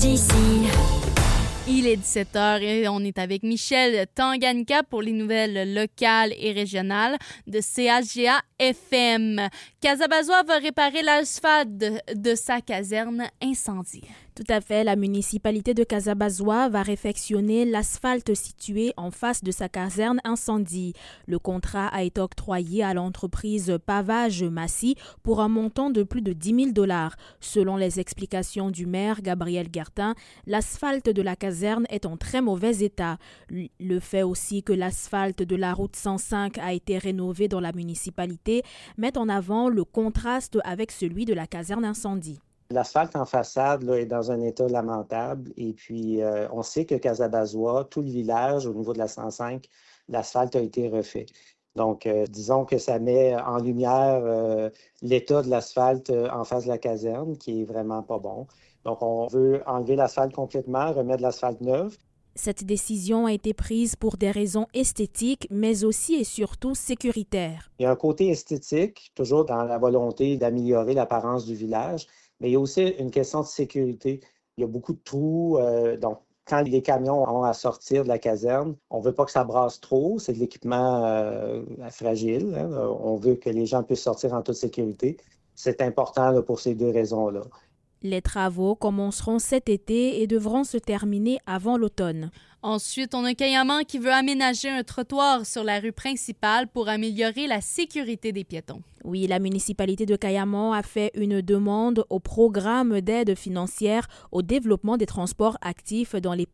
d'ici. Il est 17h et on est avec Michel Tanganyika pour les nouvelles locales et régionales de CHGA FM. Casabazois va réparer l'asphalte de sa caserne incendie. Tout à fait, la municipalité de Casabazois va réfectionner l'asphalte situé en face de sa caserne incendie. Le contrat a été octroyé à l'entreprise Pavage Massy pour un montant de plus de 10 000 $. Selon les explications du maire Gabriel Guertin, l'asphalte de la caserne est en très mauvais état. Le fait aussi que l'asphalte de la route 105 a été rénové dans la municipalité met en avant le contraste avec celui de la caserne incendie. L'asphalte en façade là, est dans un état lamentable et puis on sait que Casabazois, tout le village au niveau de la 105, l'asphalte a été refait. Donc, disons que ça met en lumière l'état de l'asphalte en face de la caserne qui est vraiment pas bon. Donc, on veut enlever l'asphalte complètement, remettre de l'asphalte neuve. Cette décision a été prise pour des raisons esthétiques, mais aussi et surtout sécuritaires. Il y a un côté esthétique, toujours dans la volonté d'améliorer l'apparence du village. Mais il y a aussi une question de sécurité. Il y a beaucoup de trous. Donc, quand les camions ont à sortir de la caserne, on ne veut pas que ça brasse trop. C'est de l'équipement fragile. Hein. On veut que les gens puissent sortir en toute sécurité. C'est important là, pour ces deux raisons-là. Les travaux commenceront cet été et devront se terminer avant l'automne. Ensuite, on a Kayaman qui veut aménager un trottoir sur la rue principale pour améliorer la sécurité des piétons. Oui, la municipalité de Kayaman a fait une demande au programme d'aide financière au développement des transports actifs dans les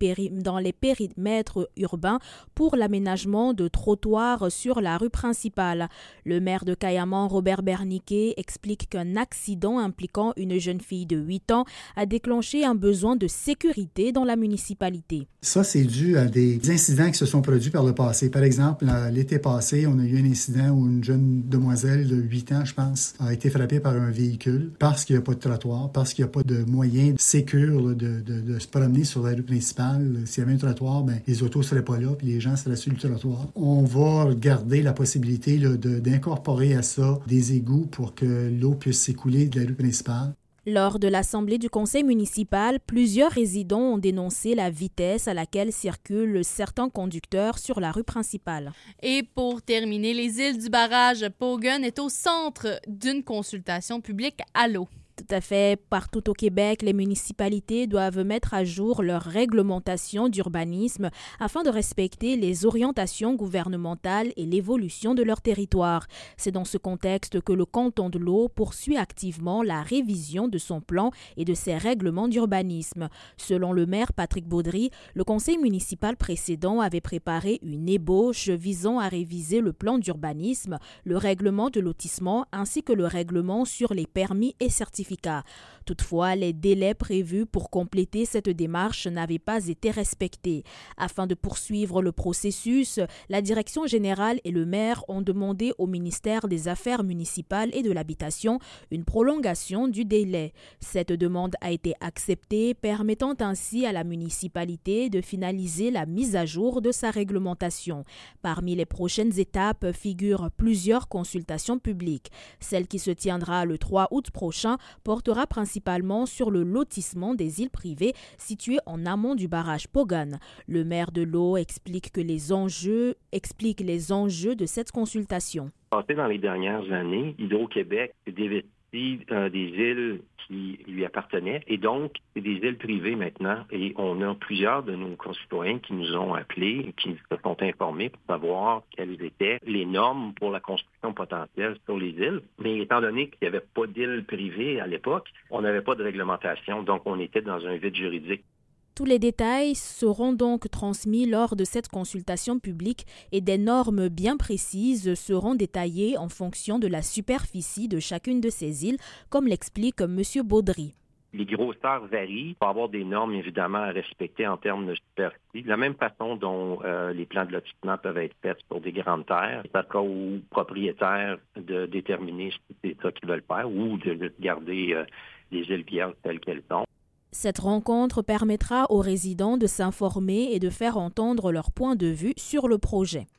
périmètres urbains pour l'aménagement de trottoirs sur la rue principale. Le maire de Kayaman, Robert Berniquet, explique qu'un accident impliquant une jeune fille de 8 ans a déclenché un besoin de sécurité dans la municipalité. Ça, c'est dû à des incidents qui se sont produits par le passé. Par exemple, l'été passé, on a eu un incident où une jeune demoiselle de 8 ans, je pense, a été frappée par un véhicule parce qu'il n'y a pas de trottoir, parce qu'il n'y a pas de moyen sécure de se promener sur la rue principale. S'il y avait un trottoir, ben, les autos ne seraient pas là puis les gens seraient sur le trottoir. On va garder la possibilité là, d'incorporer à ça des égouts pour que l'eau puisse s'écouler de la rue principale. Lors de l'assemblée du conseil municipal, plusieurs résidents ont dénoncé la vitesse à laquelle circulent certains conducteurs sur la rue principale. Et pour terminer, les îles du barrage Pogun est au centre d'une consultation publique à l'eau. Tout à fait. Partout au Québec, les municipalités doivent mettre à jour leur réglementation d'urbanisme afin de respecter les orientations gouvernementales et l'évolution de leur territoire. C'est dans ce contexte que le canton de l'Eau poursuit activement la révision de son plan et de ses règlements d'urbanisme. Selon le maire Patrick Baudry, le conseil municipal précédent avait préparé une ébauche visant à réviser le plan d'urbanisme, le règlement de lotissement ainsi que le règlement sur les permis et certificats. Toutefois, les délais prévus pour compléter cette démarche n'avaient pas été respectés. Afin de poursuivre le processus, la direction générale et le maire ont demandé au ministère des Affaires municipales et de l'Habitation une prolongation du délai. Cette demande a été acceptée, permettant ainsi à la municipalité de finaliser la mise à jour de sa réglementation. Parmi les prochaines étapes figurent plusieurs consultations publiques. Celle qui se tiendra le 3 août prochain portera principalement sur le lotissement des îles privées situées en amont du barrage Pogun. Le maire de l'Eau explique les enjeux de cette consultation. Dans les dernières années, Hydro-Québec s'est dévesti des îles qui lui appartenaient et donc c'est des îles privées maintenant et on a plusieurs de nos concitoyens qui nous ont appelés et qui se sont informés pour savoir quelles étaient les normes pour la construction potentielle sur les îles. Mais étant donné qu'il n'y avait pas d'îles privées à l'époque, on n'avait pas de réglementation, donc on était dans un vide juridique. Tous les détails seront donc transmis lors de cette consultation publique et des normes bien précises seront détaillées en fonction de la superficie de chacune de ces îles, comme l'explique M. Baudry. Les grosseurs varient. Il faut avoir des normes, évidemment, à respecter en termes de superficie. De la même façon dont les plans de lotissement peuvent être faits pour des grandes terres, ça sera aux propriétaires de déterminer si c'est ça qu'ils veulent faire ou de garder les îles vierges telles qu'elles sont. Cette rencontre permettra aux résidents de s'informer et de faire entendre leur point de vue sur le projet.